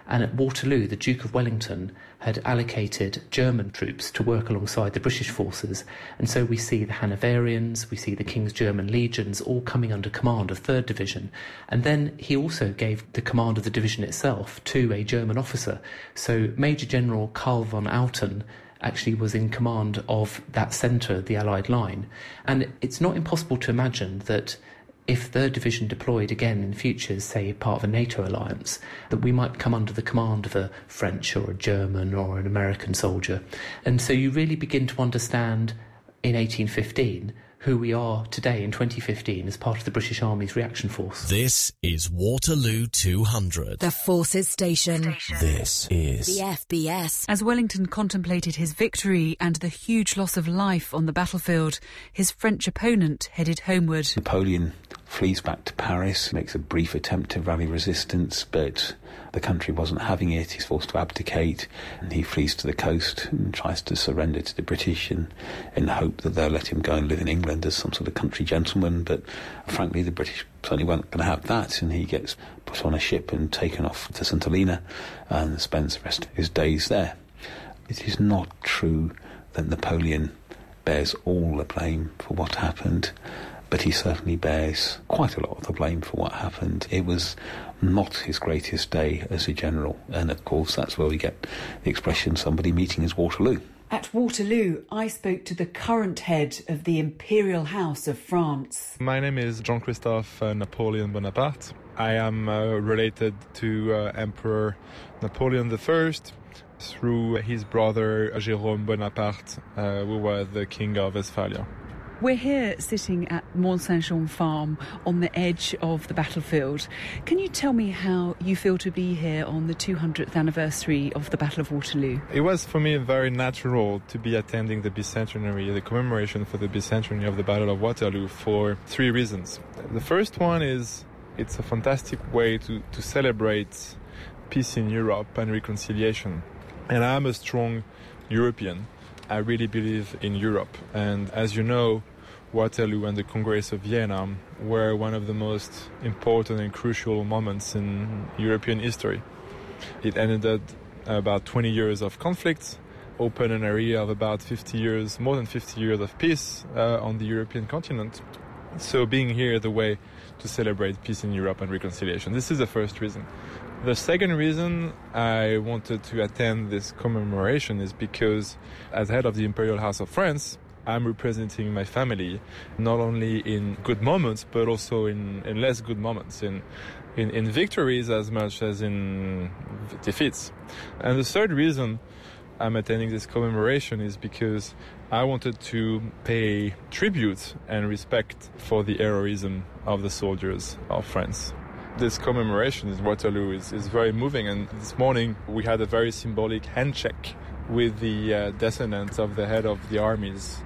And at Waterloo, the Duke of Wellington had allocated German troops to work alongside the British forces. And so we see the Hanoverians, we see the King's German legions all coming under command of 3rd Division. And then he also gave the command of the division itself to a German officer. So Major General Karl von Outen actually was in command of that centre, the Allied line. And it's not impossible to imagine that if 3rd Division deployed again in future, say part of a NATO alliance, that we might come under the command of a French or a German or an American soldier. And so you really begin to understand in 1815 who we are today in 2015 as part of the British Army's reaction force. This is Waterloo 200. The Forces Station. This is the FBS. As Wellington contemplated his victory and the huge loss of life on the battlefield, his French opponent headed homeward. Napoleon flees back to Paris, makes a brief attempt to rally resistance, but the country wasn't having it. He's forced to abdicate, and he flees to the coast and tries to surrender to the British in the hope that they'll let him go and live in England as some sort of country gentleman. But frankly, the British certainly weren't going to have that, and he gets put on a ship and taken off to St Helena and spends the rest of his days there. It is not true that Napoleon bears all the blame for what happened, but he certainly bears quite a lot of the blame for what happened. It was not his greatest day as a general, and of course that's where we get the expression somebody meeting as Waterloo. At Waterloo, I spoke to the current head of the Imperial House of France. My name is Jean-Christophe Napoleon Bonaparte. I am related to Emperor Napoleon I through his brother Jérôme Bonaparte, who was the king of Westphalia. We're here sitting at Mont Saint-Jean farm on the edge of the battlefield. Can you tell me how you feel to be here on the 200th anniversary of the Battle of Waterloo? It was for me very natural to be attending the bicentenary, the commemoration for the bicentenary of the Battle of Waterloo for 3 reasons. The first one is it's a fantastic way to celebrate peace in Europe and reconciliation. And I'm a strong European. I really believe in Europe. And as you know, Waterloo and the Congress of Vienna were one of the most important and crucial moments in European history. It ended about 20 years of conflict, opened an area of about 50 years, more than 50 years of peace on the European continent. So being here is a way to celebrate peace in Europe and reconciliation. This is the first reason. The second reason I wanted to attend this commemoration is because as head of the Imperial House of France, I'm representing my family, not only in good moments, but also in less good moments, in victories as much as in defeats. And the third reason I'm attending this commemoration is because I wanted to pay tribute and respect for the heroism of the soldiers of France. This commemoration in Waterloo is very moving, and this morning we had a very symbolic handshake with the descendants of the head of the armies.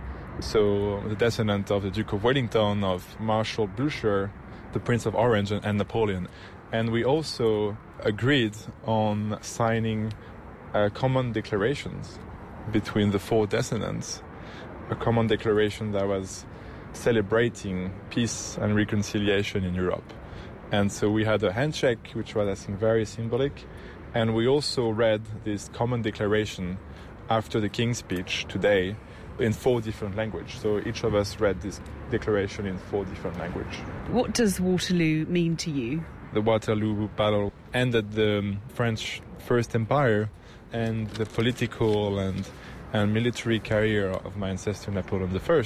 So the descendant of the Duke of Wellington, of Marshal Blucher, the Prince of Orange and Napoleon. And we also agreed on signing common declarations between the 4 descendants, a common declaration that was celebrating peace and reconciliation in Europe. And so we had a handshake, which was, I think, very symbolic. And we also read this common declaration after the King's speech today in 4 different languages. So each of us read this declaration in 4 different languages. What does Waterloo mean to you? The Waterloo battle ended the French First Empire and the political and military career of my ancestor Napoleon I.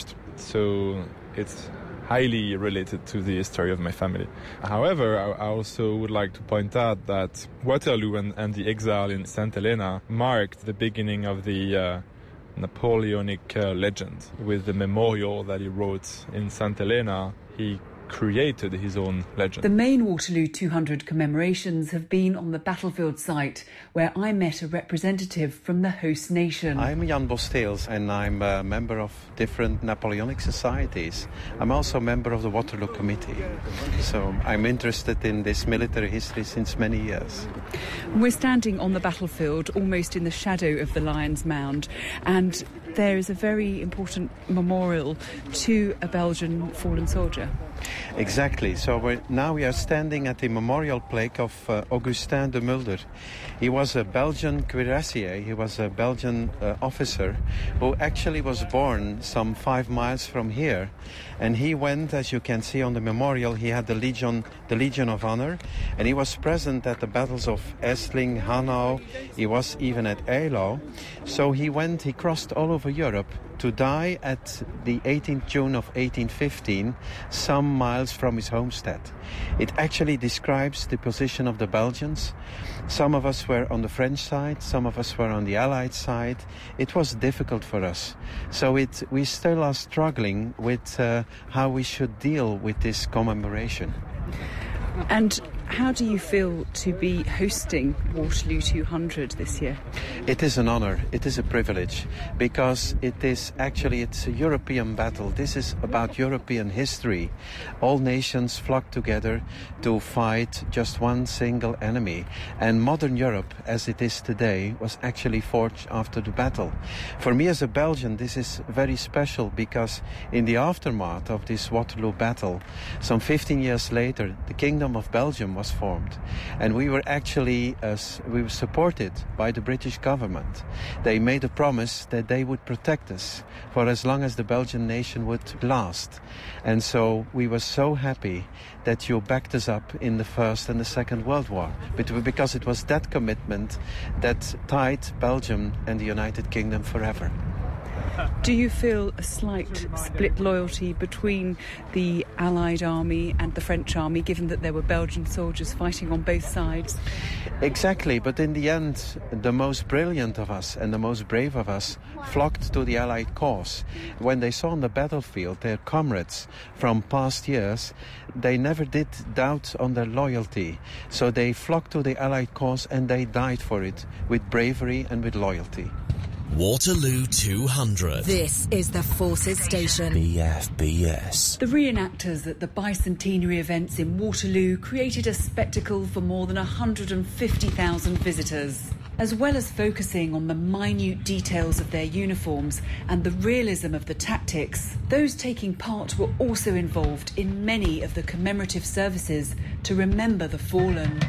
So it's highly related to the history of my family. However, I also would like to point out that Waterloo and the exile in St Helena marked the beginning of the Napoleonic legend. With the memorial that he wrote in St Helena, he created his own legend. The main Waterloo 200 commemorations have been on the battlefield site, where I met a representative from the host nation. I'm Jan Bosteels, and I'm a member of different Napoleonic societies. I'm also a member of the Waterloo Committee, so I'm interested in this military history since many years. We're standing on the battlefield, almost in the shadow of the Lion's Mound, and there is a very important memorial to a Belgian fallen soldier. Exactly. So now we are standing at the memorial plaque of Augustin de Mulder. He was a Belgian cuirassier. He was a Belgian officer who actually was born some 5 miles from here. And he went, as you can see on the memorial, he had the Legion of Honor. And he was present at the battles of Essling, Hanau. He was even at Eylau. So he crossed all over Europe to die at the 18th June of 1815, some miles from his homestead. It actually describes the position of the Belgians. Some of us were on the French side, some of us were on the Allied side. It was difficult for us. So we still are struggling with how we should deal with this commemoration. And how do you feel to be hosting Waterloo 200 this year? It is an honor, it is a privilege, because it's a European battle. This is about European history. All nations flocked together to fight just one single enemy. And modern Europe, as it is today, was actually forged after the battle. For me as a Belgian, this is very special, because in the aftermath of this Waterloo battle, some 15 years later, the Kingdom of Belgium was formed, and we were supported by the British government. They made a promise that they would protect us for as long as the Belgian nation would last, and so we were so happy that you backed us up in the First and the Second World War, because it was that commitment that tied Belgium and the United Kingdom forever. Do you feel a slight split loyalty between the Allied army and the French army, given that there were Belgian soldiers fighting on both sides? Exactly, but in the end, the most brilliant of us and the most brave of us flocked to the Allied cause. When they saw on the battlefield their comrades from past years, they never did doubt on their loyalty. So they flocked to the Allied cause and they died for it with bravery and with loyalty. Waterloo 200. This is the Forces Station. BFBS. The reenactors at the bicentenary events in Waterloo created a spectacle for more than 150,000 visitors. As well as focusing on the minute details of their uniforms and the realism of the tactics, those taking part were also involved in many of the commemorative services to remember the fallen.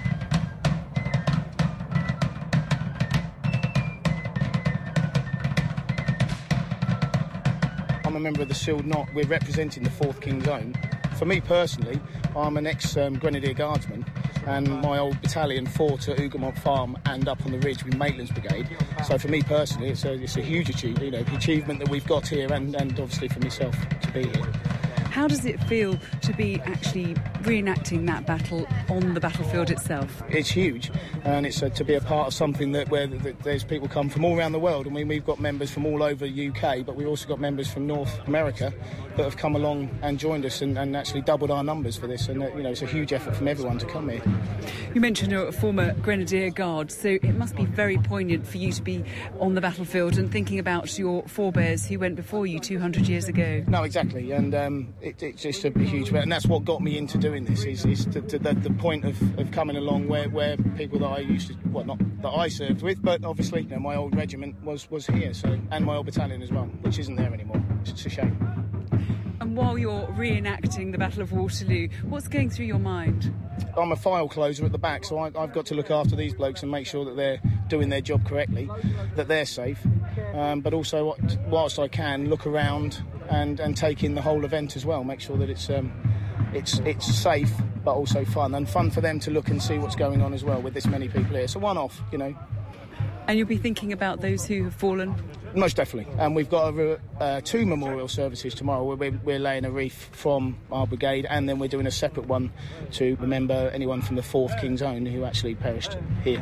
I'm a member of the Sealed Knot. We're representing the 4th King's Own. For me personally, I'm an ex-Grenadier Guardsman, and my old battalion fought at Hougoumont Farm and up on the ridge with Maitland's Brigade. So for me personally, it's a huge achievement that we've got here, and obviously for myself to be here. How does it feel to be actually reenacting that battle on the battlefield itself? It's huge, and it's to be a part of something where there's people come from all around the world. I mean, we've got members from all over the UK, but we've also got members from North America that have come along and joined us and actually doubled our numbers for this. And it's a huge effort from everyone to come here. You mentioned you're a former Grenadier Guard, so it must be very poignant for you to be on the battlefield and thinking about your forebears who went before you 200 years ago. No, exactly, and it's just a huge, and that's what got me into doing this. Is the point of coming along where people that I used to, well, not that I served with, but obviously my old regiment was here, so, and my old battalion as well, which isn't there anymore. It's a shame. And while you're reenacting the Battle of Waterloo, what's going through your mind? I'm a file closer at the back, so I've got to look after these blokes and make sure that they're doing their job correctly, that they're safe, but also, whilst I can, look around and take in the whole event as well, make sure that it's safe but also fun, and fun for them to look and see what's going on as well with this many people here. It's a one-off, And you'll be thinking about those who have fallen? Most definitely. And we've got 2 memorial services tomorrow where we're laying a wreath from our brigade, and then we're doing a separate one to remember anyone from the 4th King's Own who actually perished here.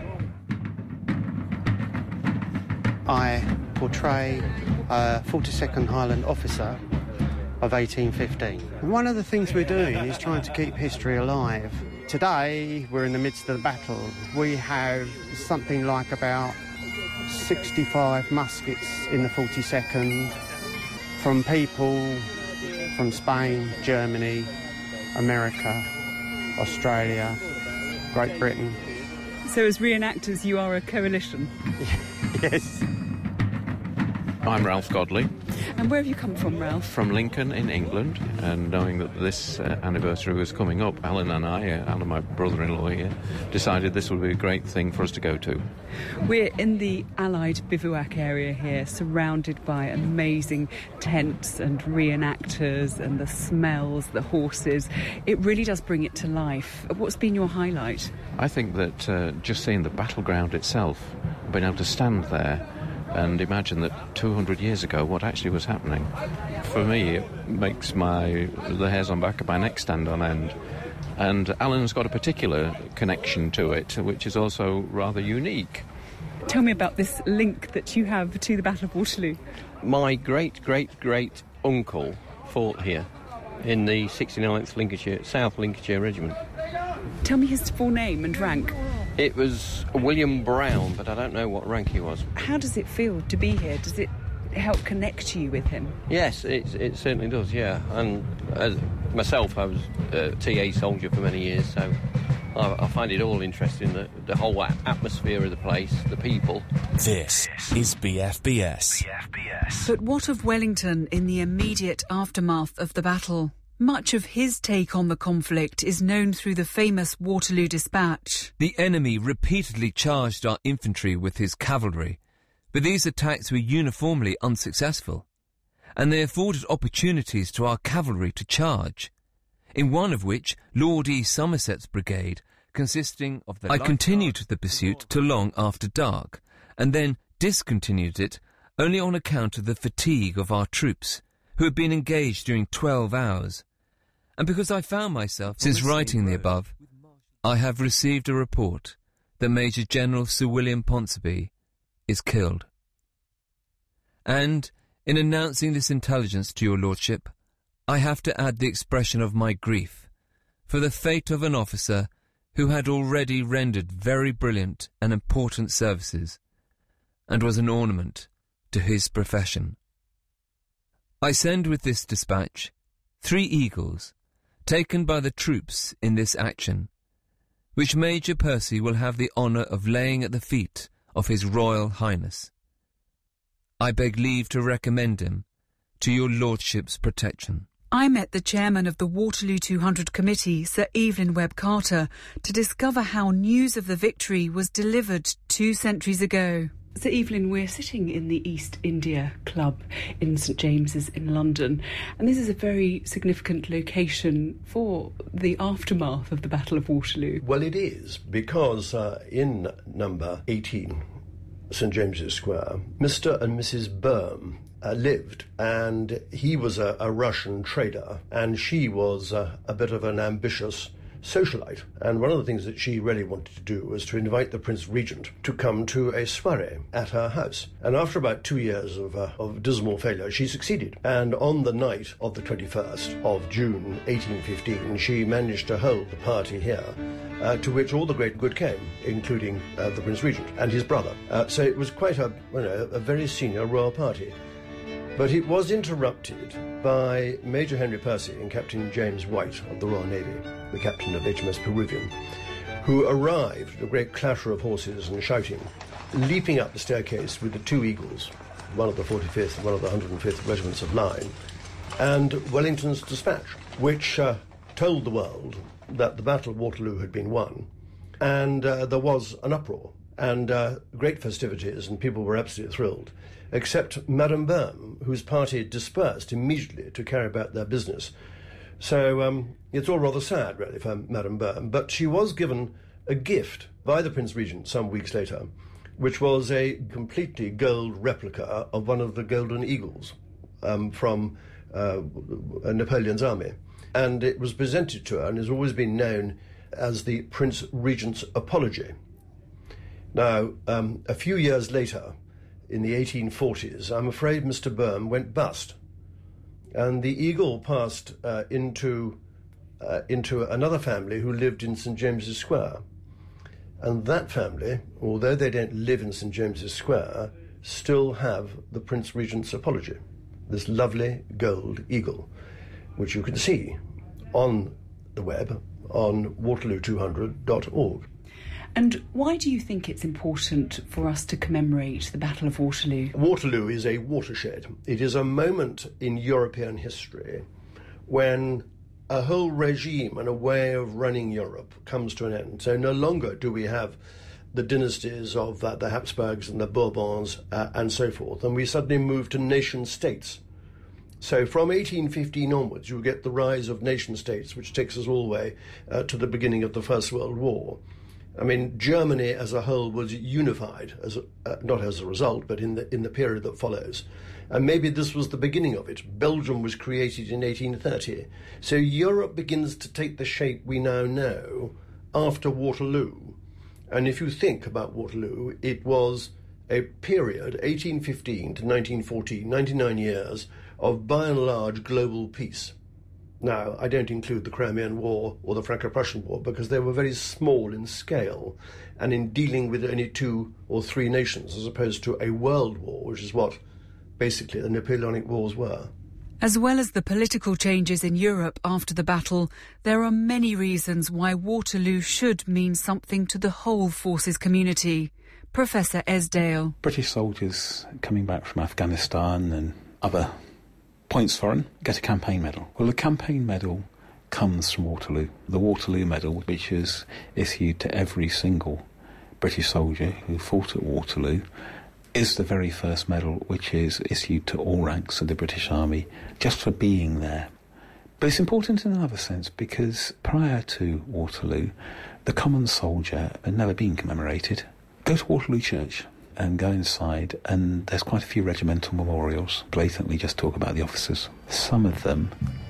I portray a 42nd Highland officer of 1815. And one of the things we're doing is trying to keep history alive. Today, we're in the midst of the battle. We have something like about 65 muskets in the 42nd from people from Spain, Germany, America, Australia, Great Britain. So as reenactors, you are a coalition? Yes. I'm Ralph Godley. And where have you come from, Ralph? From Lincoln in England, and knowing that this anniversary was coming up, Alan and I, Alan, my brother-in-law here, decided this would be a great thing for us to go to. We're in the Allied bivouac area here, surrounded by amazing tents and reenactors and the smells, the horses. It really does bring it to life. What's been your highlight? I think that just seeing the battleground itself, being able to stand there and imagine that 200 years ago what actually was happening, for me it makes the hairs on the back of my neck stand on end. And Alan's got a particular connection to it, which is also rather unique. Tell me about this link that you have to the Battle of Waterloo. My great-great-great-uncle fought here in the 69th South Lincolnshire Regiment. Tell me his full name and rank. It was William Brown, but I don't know what rank he was. How does it feel to be here? Does it help connect you with him? Yes, it certainly does, yeah. And myself, I was a TA soldier for many years, so I find it all interesting, the whole atmosphere of the place, the people. This is BFBS. But what of Wellington in the immediate aftermath of the battle? Much of his take on the conflict is known through the famous Waterloo Dispatch. The enemy repeatedly charged our infantry with his cavalry, but these attacks were uniformly unsuccessful, and they afforded opportunities to our cavalry to charge, in one of which Lord E. Somerset's brigade, consisting of the... I continued the pursuit till long after dark, and then discontinued it only on account of the fatigue of our troops, who had been engaged during 12 hours, and because I found myself, since writing the above, I have received a report that Major General Sir William Ponsonby is killed. And, in announcing this intelligence to your lordship, I have to add the expression of my grief for the fate of an officer who had already rendered very brilliant and important services, and was an ornament to his profession. I send with this dispatch 3 eagles, taken by the troops in this action, which Major Percy will have the honour of laying at the feet of His Royal Highness. I beg leave to recommend him to your lordship's protection. I met the chairman of the Waterloo 200 Committee, Sir Evelyn Webb Carter, to discover how news of the victory was delivered 2 centuries ago. Sir Evelyn, we're sitting in the East India Club in St James's in London, and this is a very significant location for the aftermath of the Battle of Waterloo. Well, it is, because in number 18, St James's Square, Mr. and Mrs. Burme lived, and he was a Russian trader, and she was a bit of an ambitious socialite. And one of the things that she really wanted to do was to invite the Prince Regent to come to a soiree at her house. And after about 2 years of dismal failure, she succeeded. And on the night of the 21st of June 1815, she managed to hold the party here, to which all the great good came, including the Prince Regent and his brother. So it was quite a very senior royal party. But it was interrupted by Major Henry Percy and Captain James White of the Royal Navy, the captain of HMS Peruvian, who arrived, a great clatter of horses and shouting, leaping up the staircase with the 2 eagles, one of the 45th and one of the 105th regiments of line, and Wellington's dispatch, which told the world that the Battle of Waterloo had been won, and there was an uproar and great festivities, and people were absolutely thrilled, except Madame Burme, whose party dispersed immediately to carry about their business. So it's all rather sad, really, for Madame Burme. But she was given a gift by the Prince Regent some weeks later, which was a completely gold replica of one of the Golden Eagles from Napoleon's army. And it was presented to her and has always been known as the Prince Regent's Apology. Now, a few years later, in the 1840s, I'm afraid Mr. Burme went bust. And the eagle passed into another family who lived in St James's Square. And that family, although they don't live in St James's Square, still have the Prince Regent's Apology, this lovely gold eagle, which you can see on the web on waterloo200.org. And why do you think it's important for us to commemorate the Battle of Waterloo? Waterloo is a watershed. It is a moment in European history when a whole regime and a way of running Europe comes to an end. So no longer do we have the dynasties of the Habsburgs and the Bourbons and so forth, and we suddenly move to nation-states. So from 1815 onwards, you get the rise of nation-states, which takes us all the way to the beginning of the First World War. I mean, Germany as a whole was unified, not as a result, but in the period that follows. And maybe this was the beginning of it. Belgium was created in 1830. So Europe begins to take the shape we now know after Waterloo. And if you think about Waterloo, it was a period, 1815 to 1914, 99 years, of by and large global peace. Now, I don't include the Crimean War or the Franco-Prussian War because they were very small in scale and in dealing with only 2 or 3 nations as opposed to a world war, which is what basically the Napoleonic Wars were. As well as the political changes in Europe after the battle, there are many reasons why Waterloo should mean something to the whole forces community. Professor Esdale. British soldiers coming back from Afghanistan and other points foreign get a campaign medal. Well, the campaign medal comes from Waterloo. The Waterloo Medal, which is issued to every single British soldier who fought at Waterloo, is the very first medal which is issued to all ranks of the British Army just for being there. But it's important in another sense because prior to Waterloo, the common soldier had never been commemorated. Go to Waterloo Church and go inside, and there's quite a few regimental memorials. Blatantly just talk about the officers. Some of them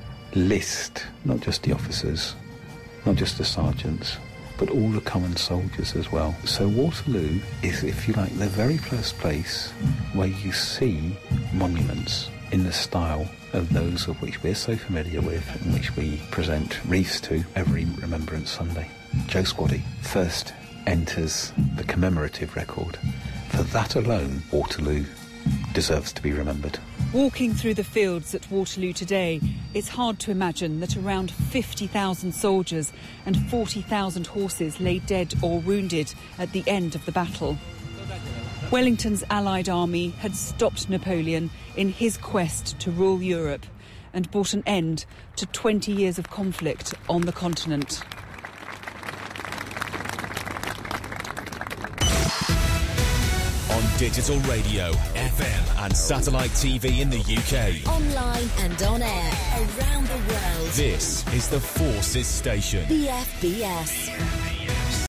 list not just the officers, not just the sergeants, but all the common soldiers as well. So Waterloo is, if you like, the very first place where you see monuments in the style of those of which we're so familiar with and which we present wreaths to every Remembrance Sunday. Joe Squaddy first enters the commemorative record. For that alone, Waterloo deserves to be remembered. Walking through the fields at Waterloo today, it's hard to imagine that around 50,000 soldiers and 40,000 horses lay dead or wounded at the end of the battle. Wellington's Allied army had stopped Napoleon in his quest to rule Europe and brought an end to 20 years of conflict on the continent. Digital radio, FM and satellite TV in the UK. Online and on air, around the world. This is the Forces Station. The FBS.